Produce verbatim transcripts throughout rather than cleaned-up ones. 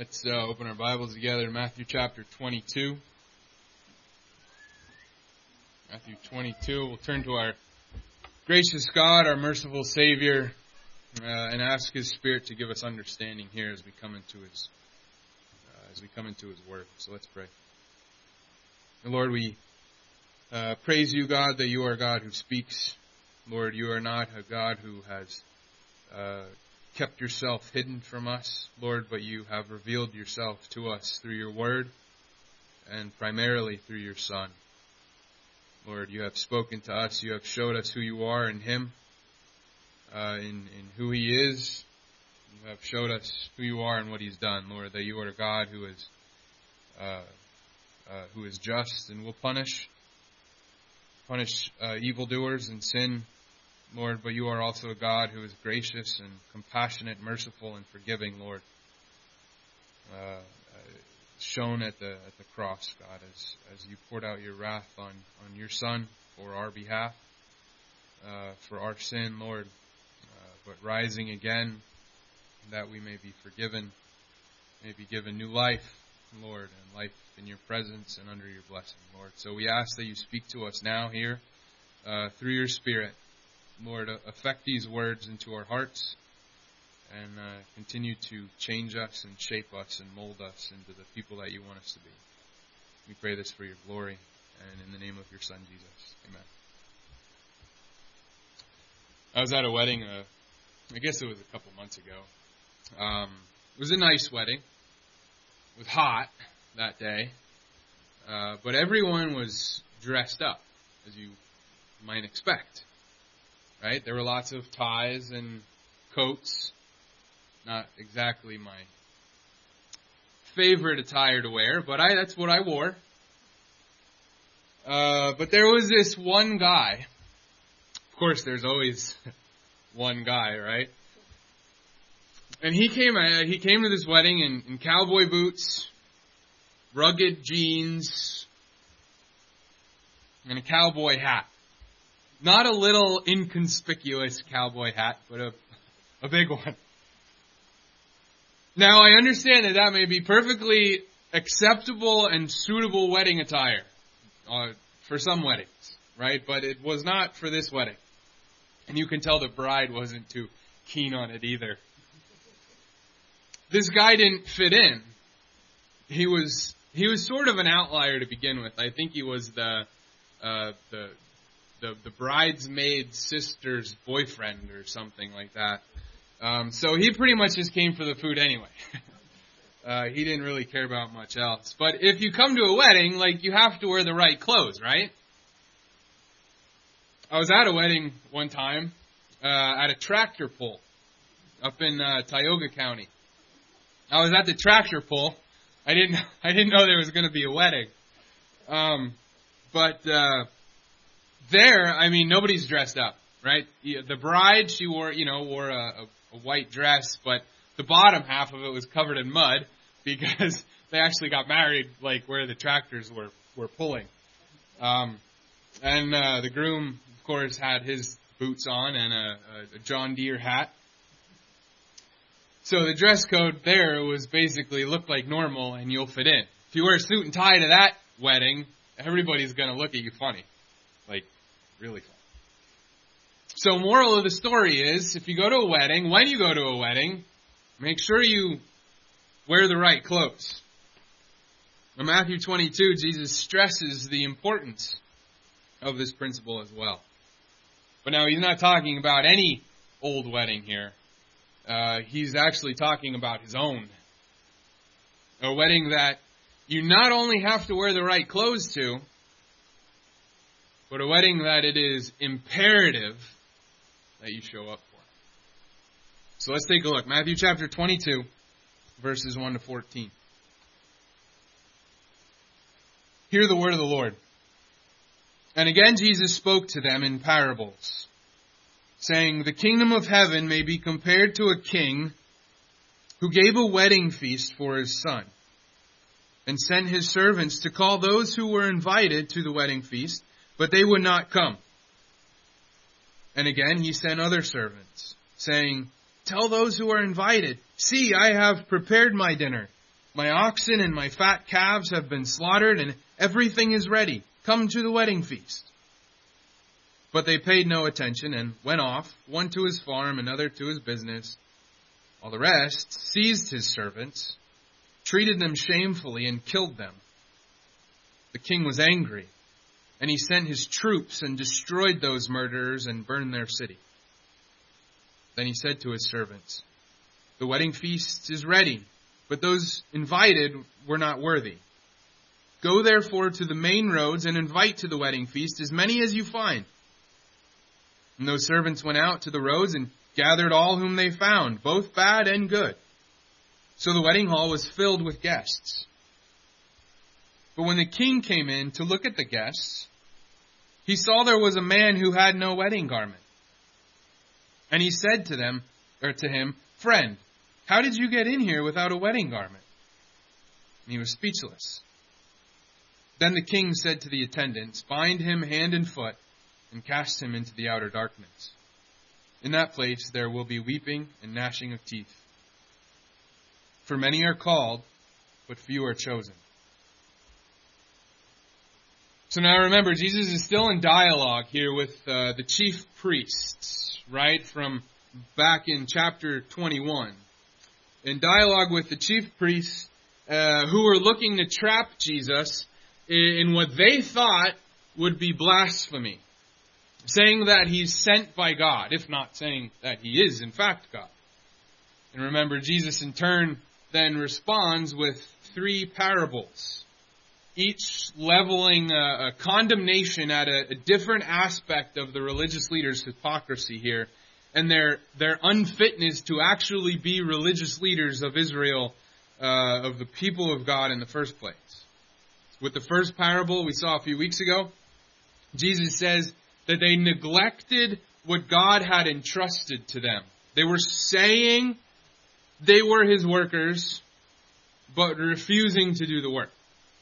Let's uh, open our Bibles together to Matthew chapter twenty-two. Matthew twenty-two. We'll turn to our gracious God, our merciful Savior, uh, and ask His Spirit to give us understanding here as we come into His uh, as we come into His Word. So let's pray. And Lord, we uh, praise You, God, that You are a God who speaks. Lord, You are not a God who has uh, kept Yourself hidden from us, Lord, but You have revealed Yourself to us through Your Word and primarily through Your Son. Lord, You have spoken to us. You have showed us who You are in Him, uh, in, in who He is. You have showed us who You are and what He's done, Lord, that You are a God who is uh, uh, who is just and will punish, punish uh, evildoers and sin, Lord, but You are also a God who is gracious and compassionate, merciful, and forgiving, Lord. Uh, shown at the at the cross, God, as as You poured out Your wrath on, on Your Son for our behalf, uh, for our sin, Lord, uh, but rising again, that we may be forgiven, may be given new life, Lord, and life in Your presence and under Your blessing, Lord. So we ask that You speak to us now here uh, through Your Spirit, Lord, affect these words into our hearts and uh, continue to change us and shape us and mold us into the people that You want us to be. We pray this for Your glory and in the name of Your Son, Jesus. Amen. I was at a wedding, uh, I guess it was a couple months ago. Um, it was a nice wedding. It was hot that day. Uh, but everyone was dressed up, as you might expect. Right? There were lots of ties and coats. Not exactly my favorite attire to wear, but I that's what I wore. Uh, but there was this one guy. Of course, there's always one guy, right? And he came uh, he came to this wedding in, in cowboy boots, rugged jeans, and a cowboy hat. Not a little inconspicuous cowboy hat, but a, a big one. Now, I understand that that may be perfectly acceptable and suitable wedding attire uh, for some weddings, right? But it was not for this wedding. And you can tell the bride wasn't too keen on it either. This guy didn't fit in. He was he was sort of an outlier to begin with. I think he was the uh, the The, the bridesmaid sister's boyfriend or something like that. Um, so he pretty much just came for the food anyway. uh, he didn't really care about much else. But if you come to a wedding, like, you have to wear the right clothes, right? I was at a wedding one time uh, at a tractor pull up in uh, Tioga County. I was at the tractor pull. I didn't I didn't know there was going to be a wedding. Um, but uh, There, I mean, nobody's dressed up, right? The bride, she wore, you know, wore a, a, a white dress, but the bottom half of it was covered in mud because they actually got married, like, where the tractors were, were pulling. Um, and uh, the groom, of course, had his boots on and a, a John Deere hat. So the dress code there was basically look like normal and you'll fit in. If you wear a suit and tie to that wedding, everybody's going to look at you funny. Like, really fun. So moral of the story is, if you go to a wedding, when you go to a wedding, make sure you wear the right clothes. In Matthew twenty-two, Jesus stresses the importance of this principle as well. But now, He's not talking about any old wedding here. Uh, he's actually talking about His own. A wedding that you not only have to wear the right clothes to, but a wedding that it is imperative that you show up for. So let's take a look. Matthew chapter twenty-two, verses one to fourteen. Hear the word of the Lord. And again Jesus spoke to them in parables, saying, The kingdom of heaven may be compared to a king who gave a wedding feast for his son, and sent his servants to call those who were invited to the wedding feast, but they would not come. And again he sent other servants, saying, Tell those who are invited, See, I have prepared my dinner. My oxen and my fat calves have been slaughtered, and everything is ready. Come to the wedding feast." But they paid no attention and went off, one to his farm, another to his business, while the rest seized his servants, treated them shamefully, and killed them. The king was angry, and he sent his troops and destroyed those murderers and burned their city. Then he said to his servants, "The wedding feast is ready, but those invited were not worthy. Go therefore to the main roads and invite to the wedding feast as many as you find." And those servants went out to the roads and gathered all whom they found, both bad and good. So the wedding hall was filled with guests. But when the king came in to look at the guests, he saw there was a man who had no wedding garment. And he said to them, or to him, "Friend, how did you get in here without a wedding garment?" And he was speechless. Then the king said to the attendants, "Bind him hand and foot, and cast him into the outer darkness. In that place there will be weeping and gnashing of teeth. For many are called, but few are chosen." So now remember, Jesus is still in dialogue here with uh, the chief priests, right, from back in chapter twenty-one. In dialogue with the chief priests uh, who were looking to trap Jesus in what they thought would be blasphemy, saying that he's sent by God, if not saying that he is in fact God. And remember, Jesus in turn then responds with three parables, each leveling a, a condemnation at a, a different aspect of the religious leaders' hypocrisy here, and their their unfitness to actually be religious leaders of Israel, uh, of the people of God in the first place. With the first parable we saw a few weeks ago, Jesus says that they neglected what God had entrusted to them. They were saying they were his workers, but refusing to do the work.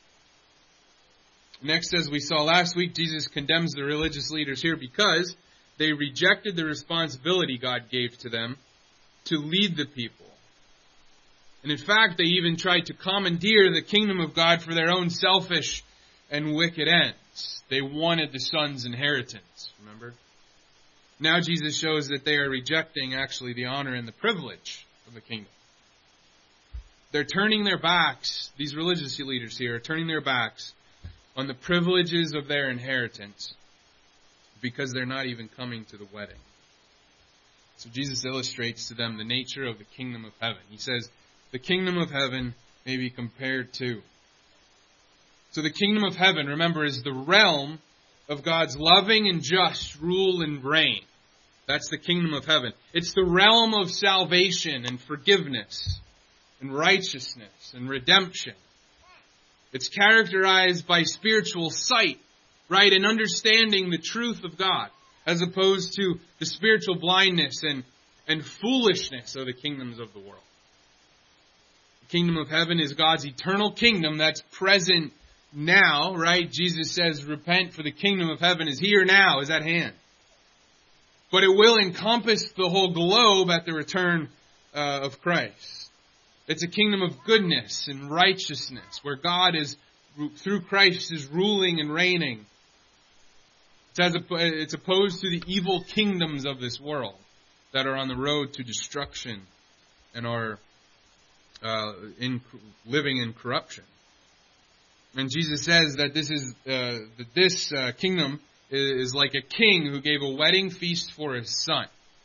Next, as we saw last week, Jesus condemns the religious leaders here because they rejected the responsibility God gave to them to lead the people. And in fact, they even tried to commandeer the kingdom of God for their own selfish and wicked ends. They wanted the son's inheritance, remember? Now Jesus shows that they are rejecting actually the honor and the privilege of the kingdom. They're turning their backs, these religious leaders here are turning their backs on the privileges of their inheritance because they're not even coming to the wedding. So Jesus illustrates to them the nature of the kingdom of heaven. He says, the kingdom of heaven may be compared to. So the kingdom of heaven, remember, is the realm of God's loving and just rule and reign. That's the kingdom of heaven. It's the realm of salvation and forgiveness and righteousness and redemption. It's characterized by spiritual sight, right, and understanding the truth of God, as opposed to the spiritual blindness and, and foolishness of the kingdoms of the world. The kingdom of heaven is God's eternal kingdom that's present now, right? Jesus says, repent, for the kingdom of heaven is here now, is at hand. But it will encompass the whole globe at the return uh, of Christ. It's a kingdom of goodness and righteousness, where God is, through Christ, is ruling and reigning. It's, as a, it's opposed to the evil kingdoms of this world that are on the road to destruction and are uh, in, living in corruption. And Jesus says that this is uh, that this uh, kingdom is like a king who gave a wedding feast for his son.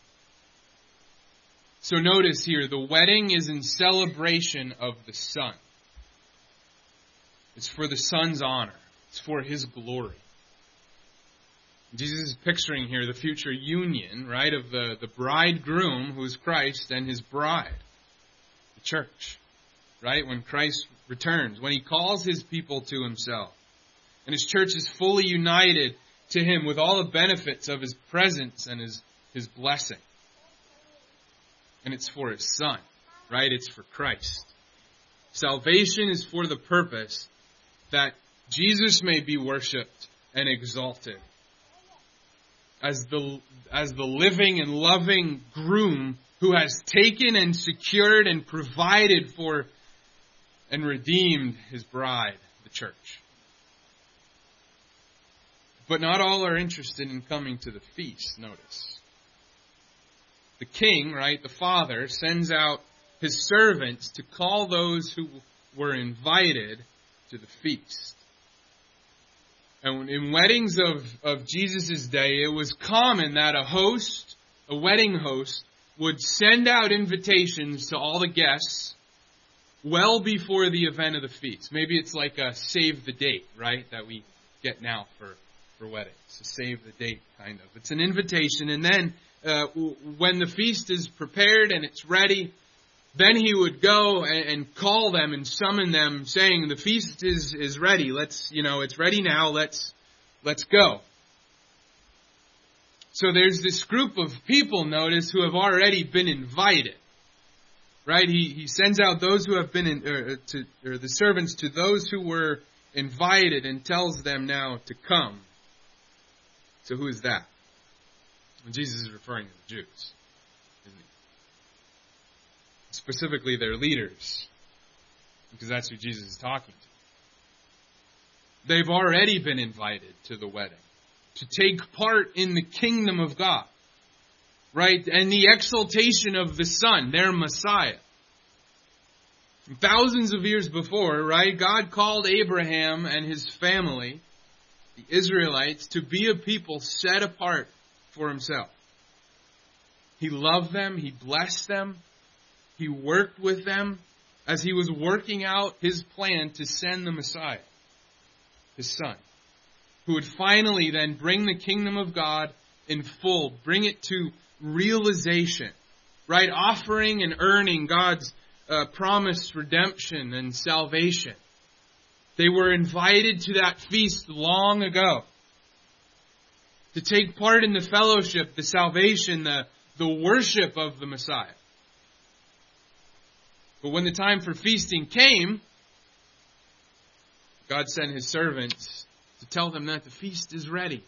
So notice here, the wedding is in celebration of the Son. It's for the Son's honor. It's for His glory. Jesus is picturing here the future union, right, of the, the bridegroom, who is Christ, and His bride, the church, right, when Christ returns, when He calls His people to Himself. And His church is fully united to Him with all the benefits of His presence and His, His blessing. And it's for His Son, right? It's for Christ. Salvation is for the purpose that Jesus may be worshipped and exalted as the, as the living and loving groom who has taken and secured and provided for and redeemed his bride, the church. But not all are interested in coming to the feast, notice. The king, right, the father, sends out his servants to call those who were invited to the feast. And in weddings of, of Jesus' day, it was common that a host, a wedding host, would send out invitations to all the guests well before the event of the feast. Maybe it's like a save the date, right, that we get now for, for weddings. A save the date, kind of. It's an invitation, and then uh, when the feast is prepared and it's ready, then he would go and, and call them and summon them, saying, the feast is, is ready. Let's, you know, it's ready now. Let's, let's go. So there's this group of people, notice, who have already been invited. Right? He, he sends out those who have been, in, or, to, or the servants to those who were invited and tells them now to come. So who is that? Well, Jesus is referring to the Jews, isn't he? Specifically their leaders, because that's who Jesus is talking to. They've already been invited to the wedding, to take part in the kingdom of God, right? And the exaltation of the Son, their Messiah. Thousands of years before, right, God called Abraham and his family, the Israelites, to be a people set apart for himself. He loved them, he blessed them, he worked with them as he was working out his plan to send the Messiah, his Son, who would finally then bring the kingdom of God in full, bring it to realization, right? Offering and earning God's uh, promised redemption and salvation. They were invited to that feast long ago to take part in the fellowship, the salvation, the, the worship of the Messiah. But when the time for feasting came, God sent his servants to tell them that the feast is ready.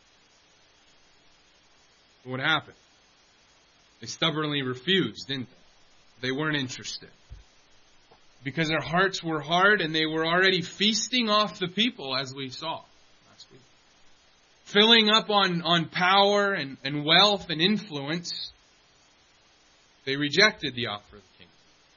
But what happened? They stubbornly refused, didn't they? They weren't interested. Because their hearts were hard and they were already feasting off the people, as we saw last week. Filling up on, on power and, and wealth and influence, they rejected the offer of the king.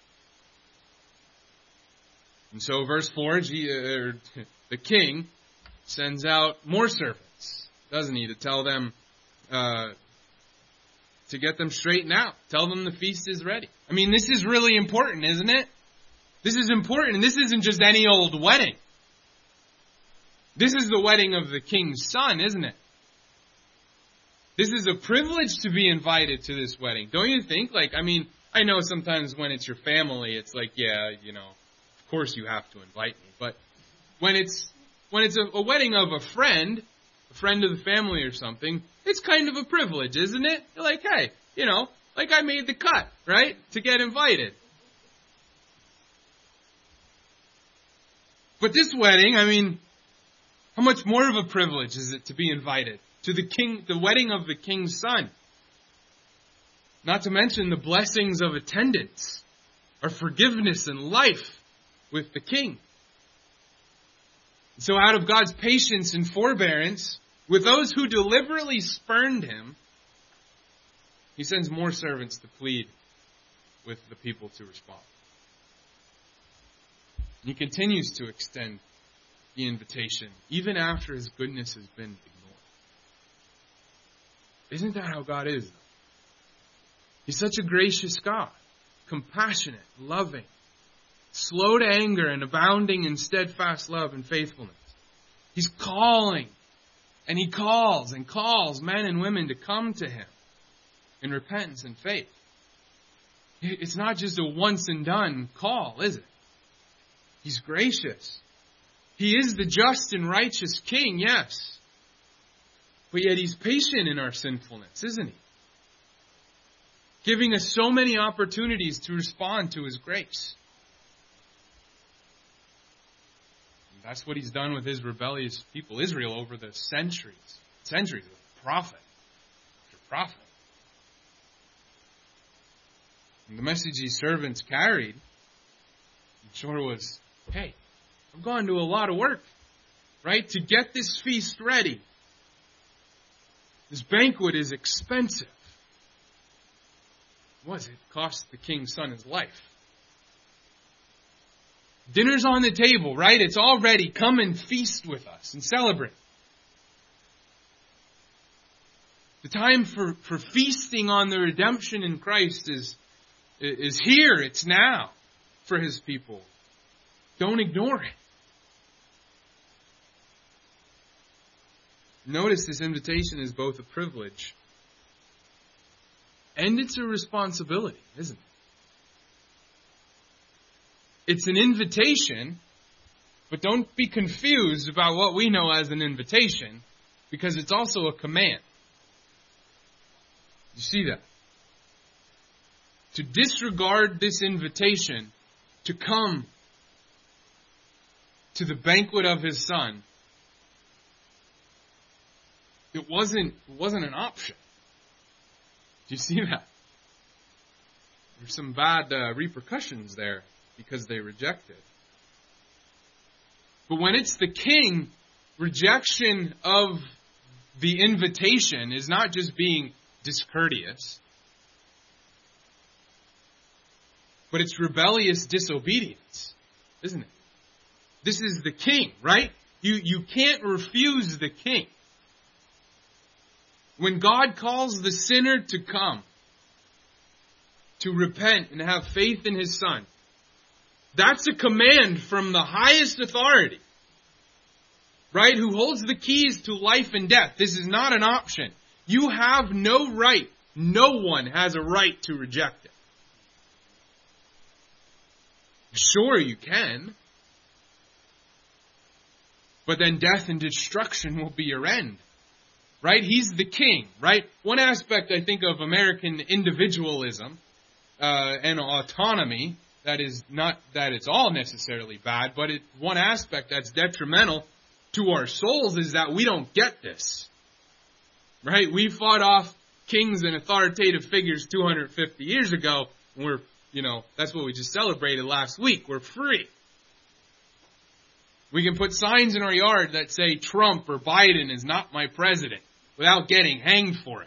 And so verse four, the king sends out more servants, doesn't he, to tell them, uh, to get them straightened out. Tell them the feast is ready. I mean, this is really important, isn't it? This is important, and this isn't just any old wedding. This is the wedding of the king's son, isn't it? This is a privilege to be invited to this wedding. Don't you think? Like, I mean, I know sometimes when it's your family, it's like, yeah, you know, of course you have to invite me. But when it's when it's a, a wedding of a friend, a friend of the family or something, it's kind of a privilege, isn't it? You're like, hey, you know, like I made the cut, right? To get invited. But this wedding, I mean, how much more of a privilege is it to be invited to the king, the wedding of the king's son? Not to mention the blessings of attendance, or forgiveness and life with the king. So out of God's patience and forbearance with those who deliberately spurned him, he sends more servants to plead with the people to respond. He continues to extend the invitation, even after his goodness has been ignored. Isn't that how God is, though? He's such a gracious God, compassionate, loving, slow to anger, and abounding in steadfast love and faithfulness. He's calling, and he calls and calls men and women to come to him in repentance and faith. It's not just a once and done call, is it? He's gracious. He is the just and righteous king, yes. But yet he's patient in our sinfulness, isn't he? Giving us so many opportunities to respond to his grace. And that's what he's done with his rebellious people, Israel, over the centuries. Centuries of prophet after prophet. And the message these servants carried Shore was, hey, I've gone to a lot of work, right, to get this feast ready. This banquet is expensive. What was it? It cost the king's son his life. Dinner's on the table, right? It's all ready. Come and feast with us and celebrate. The time for, for feasting on the redemption in Christ is, is here. It's now for His people. Don't ignore it. Notice this invitation is both a privilege and it's a responsibility, isn't it? It's an invitation, but don't be confused about what we know as an invitation, because it's also a command. You see that? To disregard this invitation to come to the banquet of His Son, it wasn't, it wasn't an option. Do you see that? There's some bad uh, repercussions there because they rejected. But when it's the king, rejection of the invitation is not just being discourteous, but it's rebellious disobedience, isn't it? This is the king, right? You, you can't refuse the king. When God calls the sinner to come, to repent and have faith in His Son, that's a command from the highest authority, right? Who holds the keys to life and death. This is not an option. You have no right. No one has a right to reject it. Sure, you can. But then death and destruction will be your end. Right? He's the king, right? One aspect, I think, of American individualism uh, and autonomy, that is not that it's all necessarily bad, but it, one aspect that's detrimental to our souls is that we don't get this. Right? We fought off kings and authoritative figures two hundred fifty years ago, and we're, you know, that's what we just celebrated last week. We're free. We can put signs in our yard that say Trump or Biden is not my president without getting hanged for it.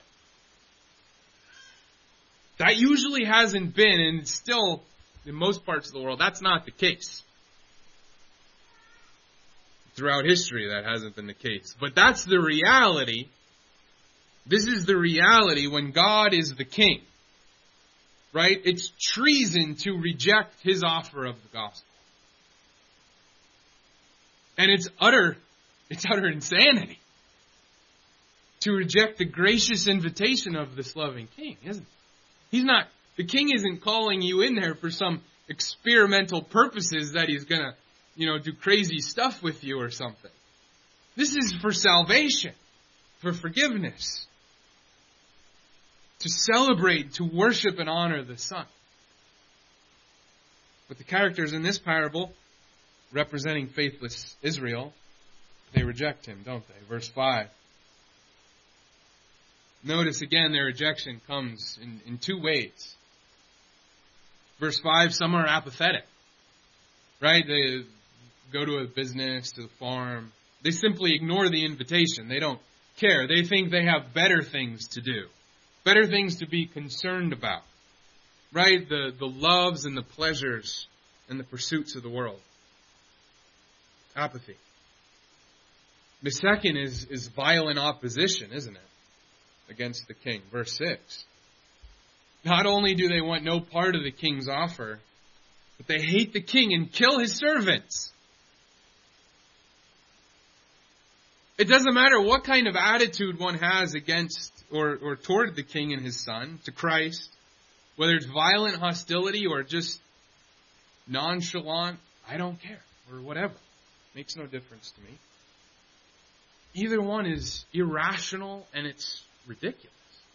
That usually hasn't been, and still, in most parts of the world, that's not the case. Throughout history, that hasn't been the case. But that's the reality. This is the reality when God is the king. Right? It's treason to reject His offer of the gospel. And it's utter, it's utter insanity to reject the gracious invitation of this loving king, isn't it? He's not, the king isn't calling you in there for some experimental purposes that he's gonna, you know, do crazy stuff with you or something. This is for salvation, for forgiveness, to celebrate, to worship and honor the Son. But the characters in this parable, representing faithless Israel, they reject Him, don't they? Verse five. Notice again their rejection comes in, in two ways. Verse five, some are apathetic. Right? They go to a business, to the farm. They simply ignore the invitation. They don't care. They think they have better things to do. Better things to be concerned about. Right? The, the loves and the pleasures and the pursuits of the world. Apathy. The second is, is violent opposition, isn't it? Against the king. Verse six. Not only do they want no part of the king's offer, but they hate the king and kill his servants. It doesn't matter what kind of attitude one has against or, or toward the king and His Son, to Christ, whether it's violent hostility or just nonchalant, I don't care, or whatever. Makes no difference to me. Either one is irrational and it's ridiculous.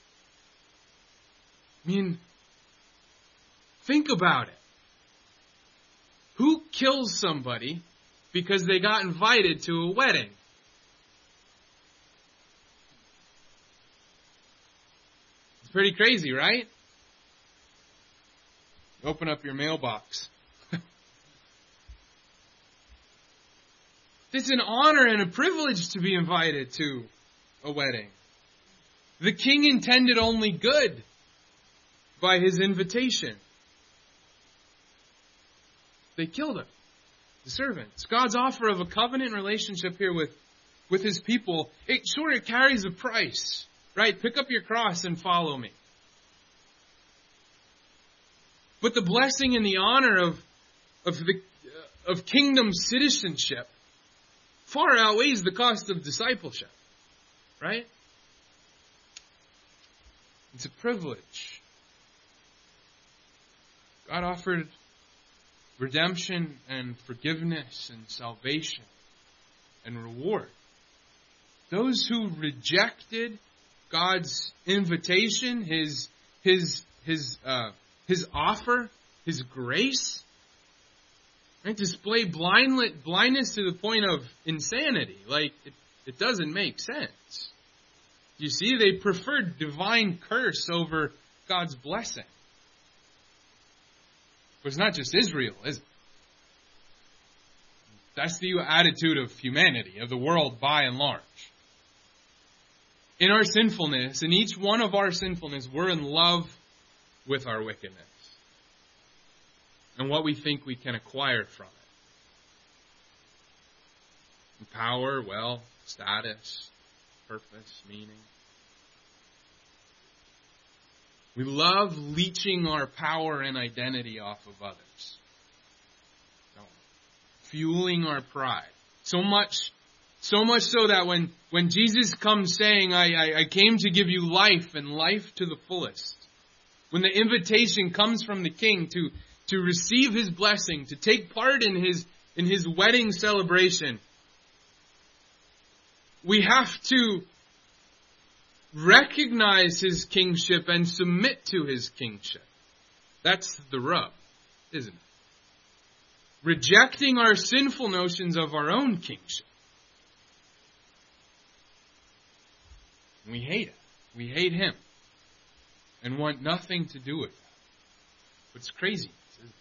I mean, think about it. Who kills somebody because they got invited to a wedding? It's pretty crazy, right? Open up your mailbox. It's an honor and a privilege to be invited to a wedding. The king intended only good by his invitation. They killed him, the servants. God's offer of a covenant relationship here with, with his people, it sure it carries a price, right? Pick up your cross and follow me. But the blessing and the honor of, of, the, of kingdom citizenship far outweighs the cost of discipleship, right? It's a privilege. God offered redemption and forgiveness and salvation and reward. Those who rejected God's invitation, His His His uh, His offer, His grace, right, display blind, blindness to the point of insanity. Like it, it doesn't make sense. You see, they preferred divine curse over God's blessing. But it's not just Israel, is it? That's the attitude of humanity, of the world by and large. In our sinfulness, in each one of our sinfulness, we're in love with our wickedness and what we think we can acquire from it. And power, wealth, status, purpose, meaning. We love leeching our power and identity off of others. No. Fueling our pride. So much, so much so that when, when Jesus comes saying, I, I, I came to give you life and life to the fullest. When the invitation comes from the King to, to receive His blessing, to take part in His, in His wedding celebration, we have to recognize His kingship and submit to His kingship. That's the rub, isn't it? Rejecting our sinful notions of our own kingship. We hate it. We hate Him and want nothing to do with that. But it's crazy, isn't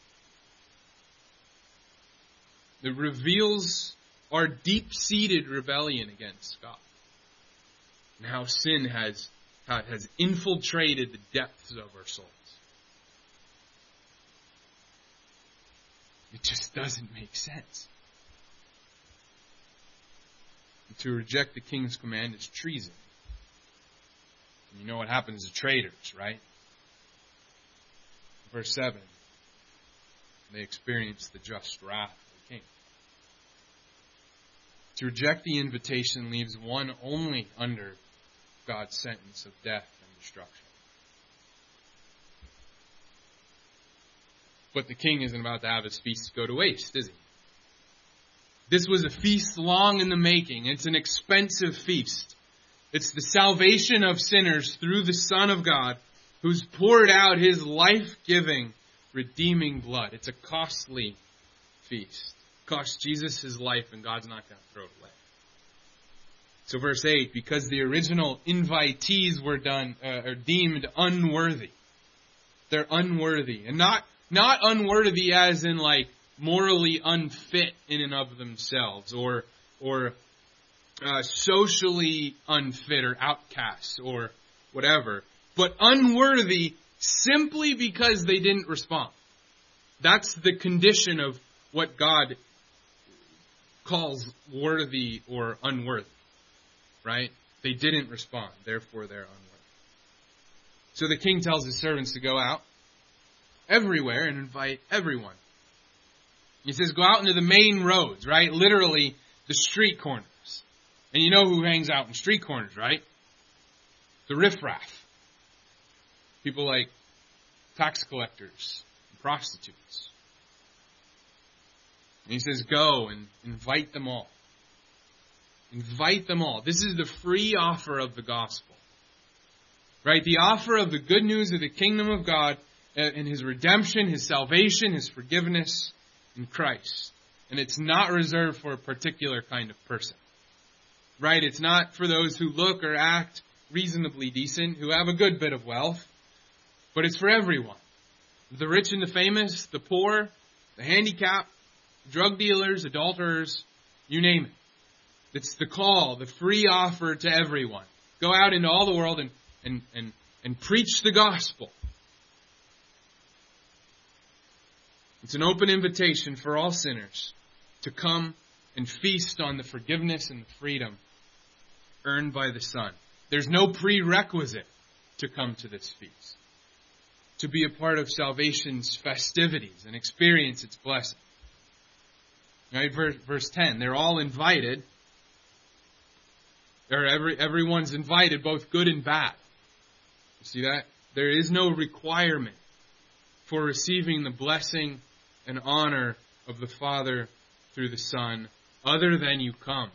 it? It reveals our deep-seated rebellion against God. And how sin has, how it has infiltrated the depths of our souls. It just doesn't make sense. And to reject the King's command is treason. And you know what happens to traitors, right? Verse seven. They experience the just wrath of the King. To reject the invitation leaves one only under God's sentence of death and destruction. But the king isn't about to have his feast go to waste, is he? This was a feast long in the making. It's an expensive feast. It's the salvation of sinners through the Son of God, who's poured out His life-giving, redeeming blood. It's a costly feast. It cost Jesus His life, and God's not going to throw it away. So verse eight, because the original invitees were done, uh, are deemed unworthy. They're unworthy. And not, not unworthy as in like morally unfit in and of themselves, or, or, uh, socially unfit or outcasts or whatever. But unworthy simply because they didn't respond. That's the condition of what God calls worthy or unworthy. Right? They didn't respond. Therefore, they're unworthy. So the king tells his servants to go out everywhere and invite everyone. He says, go out into the main roads, right? Literally, the street corners. And you know who hangs out in street corners, right? The riffraff. People like tax collectors and prostitutes. And he says, go and invite them all. Invite them all. This is the free offer of the gospel. Right? The offer of the good news of the kingdom of God and His redemption, His salvation, His forgiveness in Christ. And it's not reserved for a particular kind of person. Right? It's not for those who look or act reasonably decent, who have a good bit of wealth. But it's for everyone. The rich and the famous, the poor, the handicapped, drug dealers, adulterers, you name it. It's the call, the free offer to everyone. Go out into all the world and, and, and, and preach the gospel. It's an open invitation for all sinners to come and feast on the forgiveness and the freedom earned by the Son. There's no prerequisite to come to this feast, to be a part of salvation's festivities and experience its blessing. Right, verse, verse ten, they're all invited. Or every, everyone's invited, both good and bad. You see that? There is no requirement for receiving the blessing and honor of the Father through the Son, other than you come.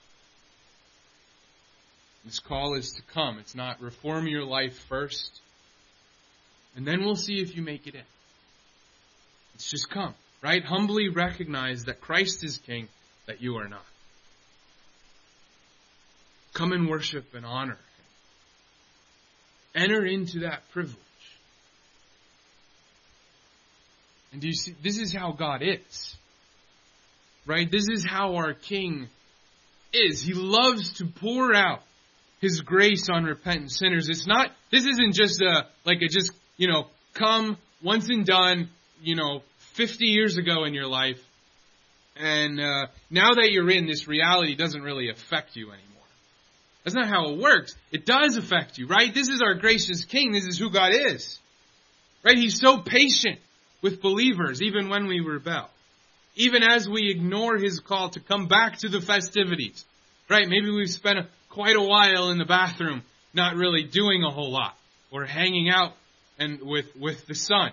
This call is to come. It's not reform your life first, and then we'll see if you make it in. It's just come, right? Humbly recognize that Christ is King, that you are not. Come and worship and honor Him. Enter into that privilege. And do you see, this is how God is. Right? This is how our King is. He loves to pour out His grace on repentant sinners. It's not, this isn't just a, like a just, you know, come once and done, you know, fifty years ago in your life. And uh, now that you're in, this reality doesn't really affect you anymore. That's not how it works. It does affect you, right? This is our gracious King. This is who God is. Right? He's so patient with believers, even when we rebel. Even as we ignore His call to come back to the festivities. Right? Maybe we've spent a, quite a while in the bathroom, not really doing a whole lot. Or hanging out and with, with the Son.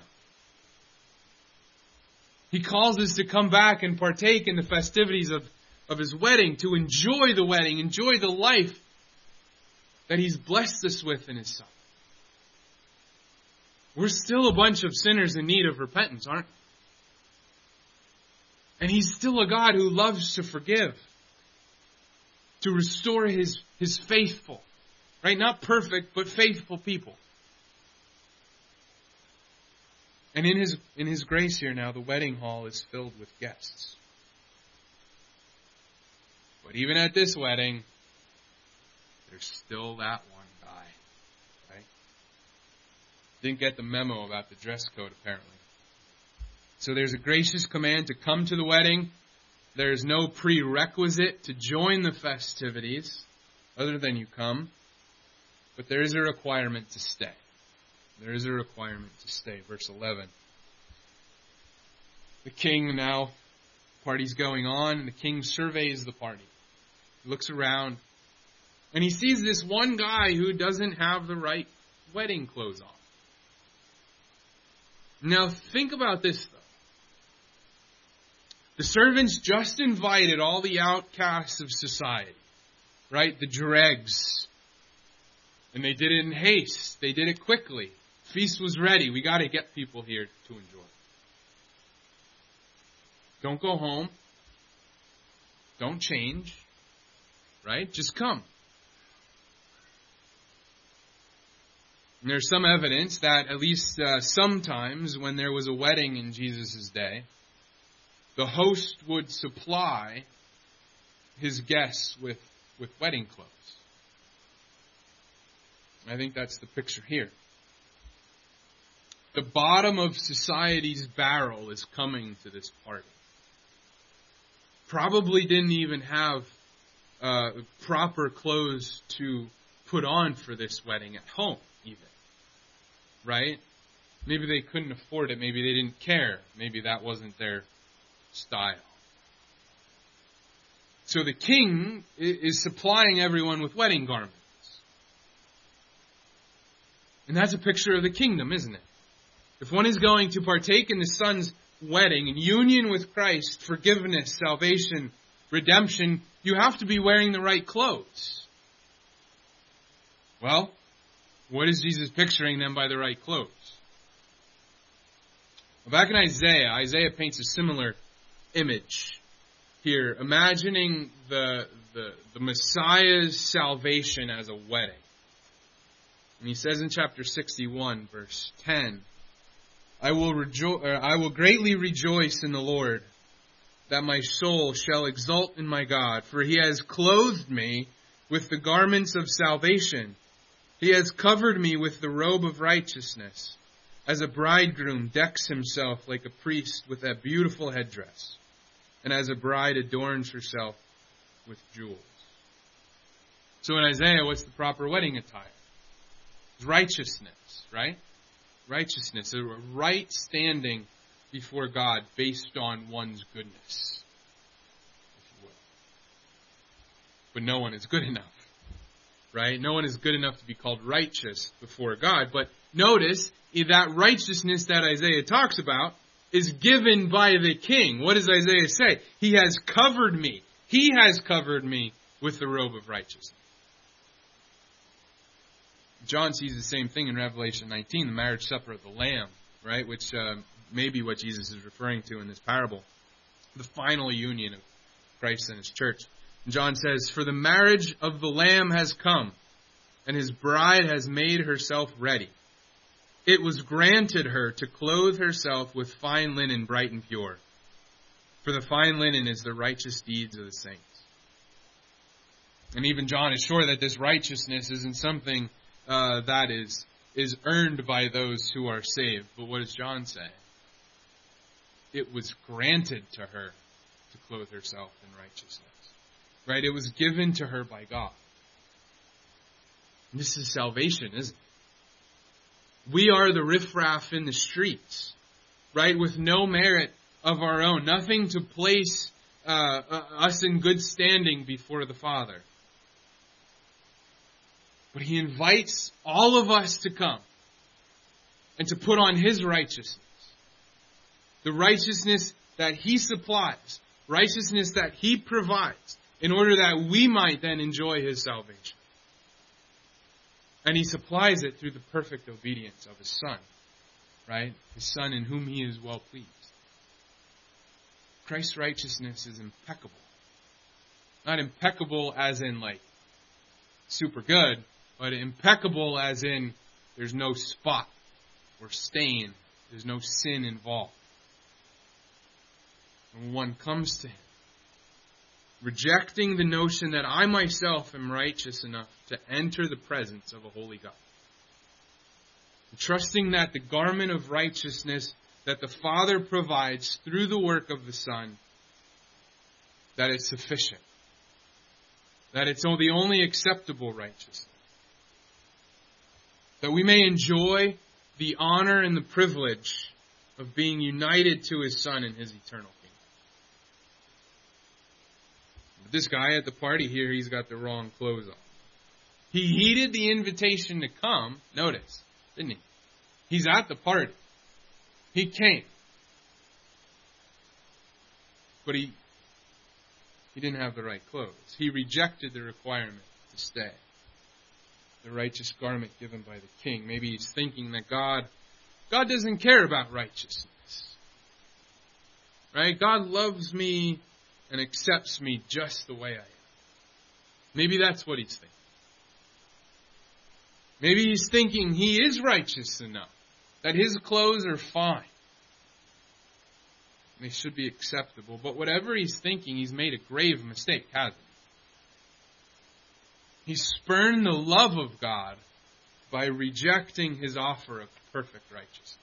He calls us to come back and partake in the festivities of, of His wedding, to enjoy the wedding, enjoy the life that He's blessed us with in His Son. We're still a bunch of sinners in need of repentance, aren't we? And He's still a God who loves to forgive, to restore His, His faithful, right? Not perfect, but faithful people. And in His, in His grace here now, the wedding hall is filled with guests. But even at this wedding, there's still that one guy, right? Didn't get the memo about the dress code, apparently. So there's a gracious command to come to the wedding. There's no prerequisite to join the festivities, other than you come. But there is a requirement to stay. There is a requirement to stay. Verse eleven. The king now, party's going on, and the king surveys the party. He looks around, and he sees this one guy who doesn't have the right wedding clothes on. Now think about this, though. The servants just invited all the outcasts of society, right? The dregs. And they did it in haste. They did it quickly. Feast was ready. We got to get people here to enjoy. Don't go home. Don't change. Right? Just come. And there's some evidence that at least uh, sometimes when there was a wedding in Jesus' day, the host would supply his guests with, with wedding clothes. I think that's the picture here. The bottom of society's barrel is coming to this party. Probably didn't even have uh, proper clothes to put on for this wedding at home, even. Right? Maybe they couldn't afford it. Maybe they didn't care. Maybe that wasn't their style. So the king is supplying everyone with wedding garments. And that's a picture of the kingdom, isn't it? If one is going to partake in the Son's wedding, in union with Christ, forgiveness, salvation, redemption, you have to be wearing the right clothes. Well, what is Jesus picturing them by the right clothes? Well, back in Isaiah, Isaiah paints a similar image here, imagining the, the, the Messiah's salvation as a wedding. And he says in chapter sixty-one, verse ten, I will rejo- I will greatly rejoice in the Lord. that my soul shall exult in my God, for he has clothed me with the garments of salvation. He has covered me with the robe of righteousness, as a bridegroom decks himself like a priest with that beautiful headdress, and as a bride adorns herself with jewels. So in Isaiah, what's the proper wedding attire? It's righteousness, right? Righteousness, a right standing before God based on one's goodness, if you will. But no one is good enough, right? No one is good enough to be called righteous before God. But notice that righteousness that Isaiah talks about is given by the king. What does Isaiah say? He has covered me. He has covered me with the robe of righteousness. John sees the same thing in Revelation nineteen, the marriage supper of the Lamb, right? Which uh, may be what Jesus is referring to in this parable. The final union of Christ and His church. And John says, "For the marriage of the Lamb has come, and His bride has made herself ready. It was granted her to clothe herself with fine linen bright and pure. For the fine linen is the righteous deeds of the saints." And even John is sure that this righteousness isn't something uh, that is, is earned by those who are saved. But what does John say? It was granted to her to clothe herself in righteousness. Right? It was given to her by God. And this is salvation, isn't it? We are the riffraff in the streets, right? With no merit of our own. Nothing to place uh, uh, us in good standing before the Father. But He invites all of us to come and to put on His righteousness. The righteousness that He supplies. Righteousness that He provides in order that we might then enjoy His salvation. And He supplies it through the perfect obedience of His Son. Right? His Son in whom He is well pleased. Christ's righteousness is impeccable. Not impeccable as in like super good, but impeccable as in there's no spot or stain. There's no sin involved. When one comes to Him, rejecting the notion that I myself am righteous enough to enter the presence of a holy God. And trusting that the garment of righteousness that the Father provides through the work of the Son, that it's sufficient. That it's the only acceptable righteousness. That we may enjoy the honor and the privilege of being united to His Son in His eternal kingdom. But this guy at the party here, he's got the wrong clothes on. He heeded the invitation to come, notice, didn't he? He's at the party. He came. But he, he didn't have the right clothes. He rejected the requirement to stay. The righteous garment given by the king. Maybe he's thinking that God, God doesn't care about righteousness. Right? God loves me and accepts me just the way I am. Maybe that's what he's thinking. Maybe he's thinking he is righteous enough. That his clothes are fine. They should be acceptable. But whatever he's thinking, he's made a grave mistake, hasn't he? He spurned the love of God by rejecting His offer of perfect righteousness.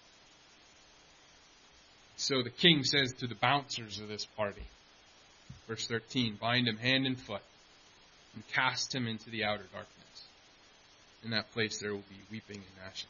So the king says to the bouncers of this party, verse thirteen, bind him hand and foot and cast him into the outer darkness. In that place there will be weeping and gnashing.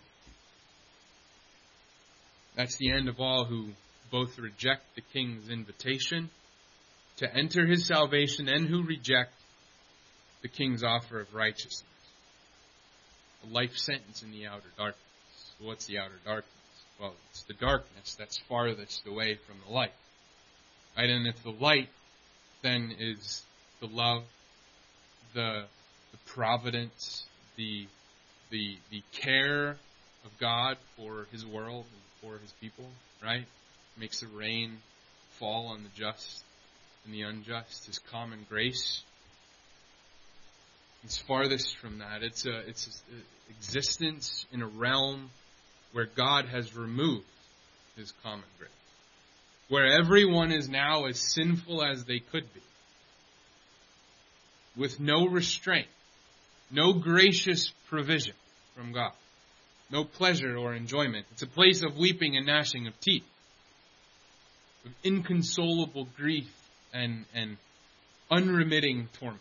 That's the end of all who both reject the king's invitation to enter his salvation and who reject the king's offer of righteousness. A life sentence in the outer darkness. What's the outer darkness? Well, it's the darkness that's farthest away from the light. Right? And if the light then is the love, the, the providence, the, the, the care of God for His world and for His people, right? Makes the rain fall on the just and the unjust, His common grace. It's farthest from that. It's a, it's a existence in a realm where God has removed His common grace. where everyone is now as sinful as they could be, with no restraint, no gracious provision from God, no pleasure or enjoyment. It's a place of weeping and gnashing of teeth, of inconsolable grief and, and unremitting torment.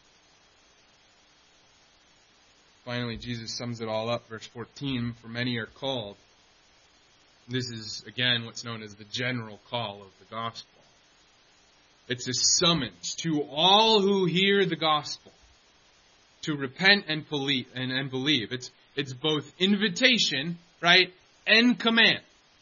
Finally, Jesus sums it all up, verse fourteen, for many are called. This is, again, what's known as the general call of the gospel. It's a summons to all who hear the gospel to repent and believe. And, and believe. It's, it's both invitation, right, and command.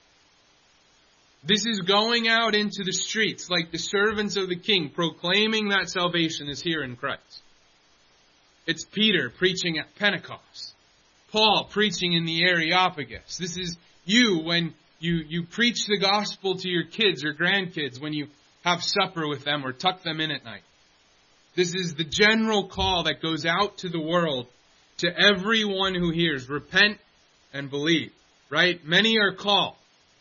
This is going out into the streets like the servants of the King, proclaiming that salvation is here in Christ. It's Peter preaching at Pentecost. Paul preaching in the Areopagus. This is you when you, you preach the gospel to your kids or grandkids, when you have supper with them or tuck them in at night. This is the general call that goes out to the world, to everyone who hears. Repent and believe. Right? Many are called,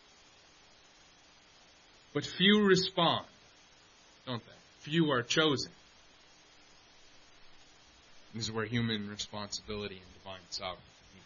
but few respond, don't they? Few are chosen. This is where human responsibility and divine sovereignty meet.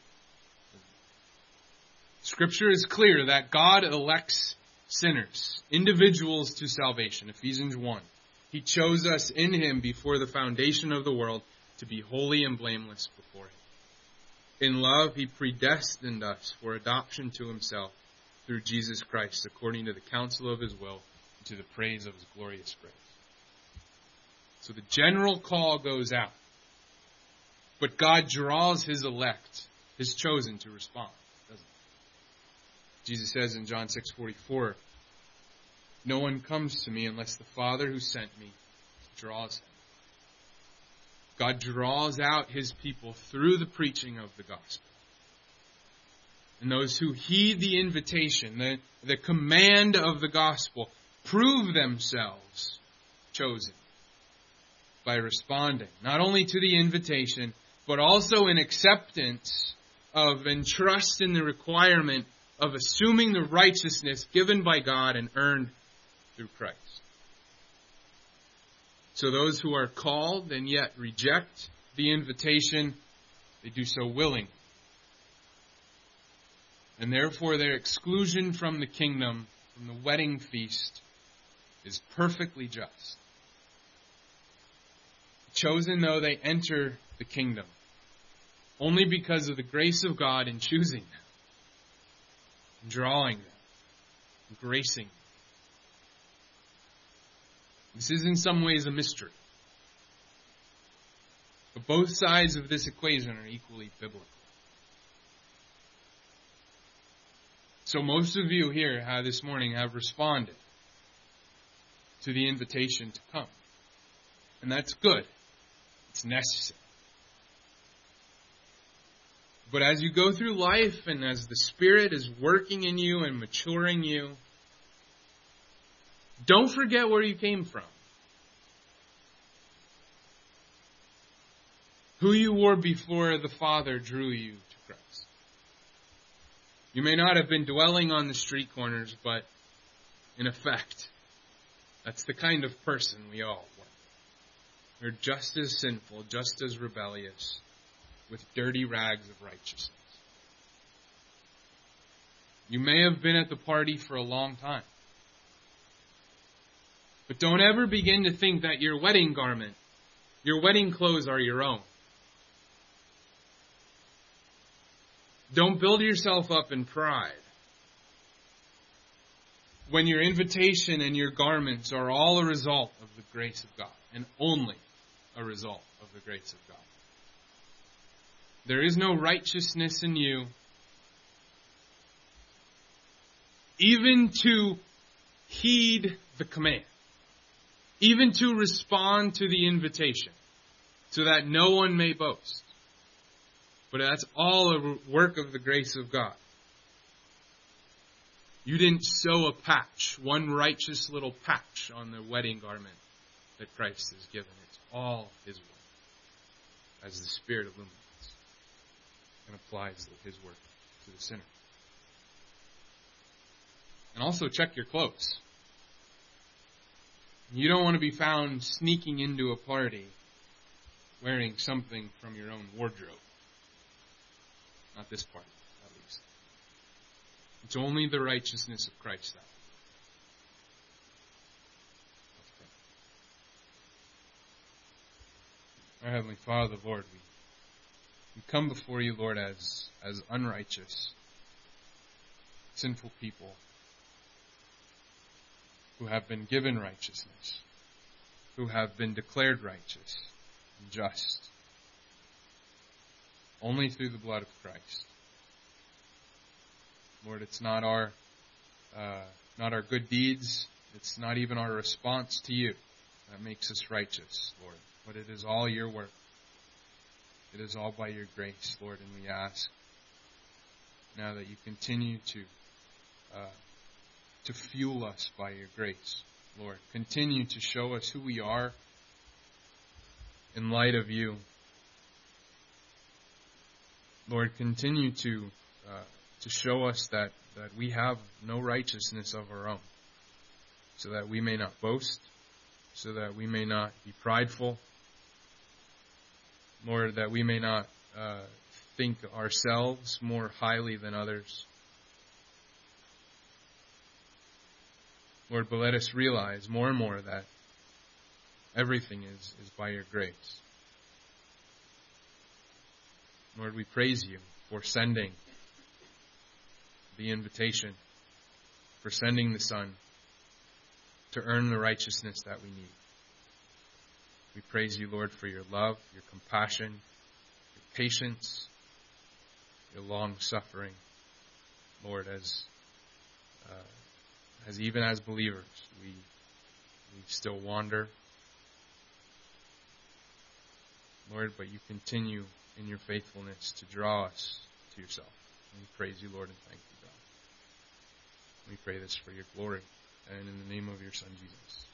Scripture is clear that God elects sinners, individuals to salvation. Ephesians one. He chose us in Him before the foundation of the world to be holy and blameless before Him. In love, He predestined us for adoption to Himself through Jesus Christ, according to the counsel of His will, and to the praise of His glorious grace. So the general call goes out. But God draws His elect, His chosen, to respond, doesn't He? Jesus says in John six forty-four, no one comes to me unless the Father who sent me draws him. God draws out His people through the preaching of the gospel. And those who heed the invitation, the, the command of the gospel, prove themselves chosen by responding, not only to the invitation, but also in acceptance of and trust in the requirement of assuming the righteousness given by God and earned through Christ. So those who are called and yet reject the invitation, they do so willingly. And therefore their exclusion from the kingdom, from the wedding feast, is perfectly just. Chosen though they enter the kingdom, only because of the grace of God in choosing them, drawing them, gracing them. This is in some ways a mystery. But both sides of this equation are equally biblical. So most of you here have, this morning have responded to the invitation to come. And that's good. It's necessary. But as you go through life and as the Spirit is working in you and maturing you, don't forget where you came from. Who you were before the Father drew you to Christ. You may not have been dwelling on the street corners, but in effect, that's the kind of person we all were. We're just as sinful, just as rebellious, with dirty rags of righteousness. You may have been at the party for a long time. But don't ever begin to think that your wedding garment, your wedding clothes are your own. Don't build yourself up in pride when your invitation and your garments are all a result of the grace of God, and only a result of the grace of God. There is no righteousness in you, even to heed the command, even to respond to the invitation, so that no one may boast. But that's all a work of the grace of God. You didn't sew a patch, one righteous little patch on the wedding garment that Christ has given. It's all His work, as the Spirit illuminates and applies His work to the sinner. And also check your clothes. You don't want to be found sneaking into a party wearing something from your own wardrobe. Not this part, at least. It's only the righteousness of Christ, though. Our Heavenly Father, Lord, we, we come before you, Lord, as, as unrighteous, sinful people who have been given righteousness, who have been declared righteous and just, only through the blood of Christ. Lord, it's not our, uh, not our good deeds, it's not even our response to you that makes us righteous, Lord. But it is all your work. It is all by your grace, Lord, and we ask now that you continue to uh, to fuel us by your grace, Lord. Continue to show us who we are in light of you. Lord, continue to uh, to show us that, that we have no righteousness of our own, so that we may not boast, so that we may not be prideful, Lord, that we may not uh, think ourselves more highly than others. Lord, but let us realize more and more that everything is, is by your grace. Lord, we praise you for sending the invitation, for sending the Son to earn the righteousness that we need. We praise you, Lord, for your love, your compassion, your patience, your long-suffering, Lord, as uh, as even as believers, we we still wander, Lord, but you continue in your faithfulness to draw us to yourself. And we praise you, Lord, and thank you, God. We pray this for your glory, and in the name of your Son, Jesus.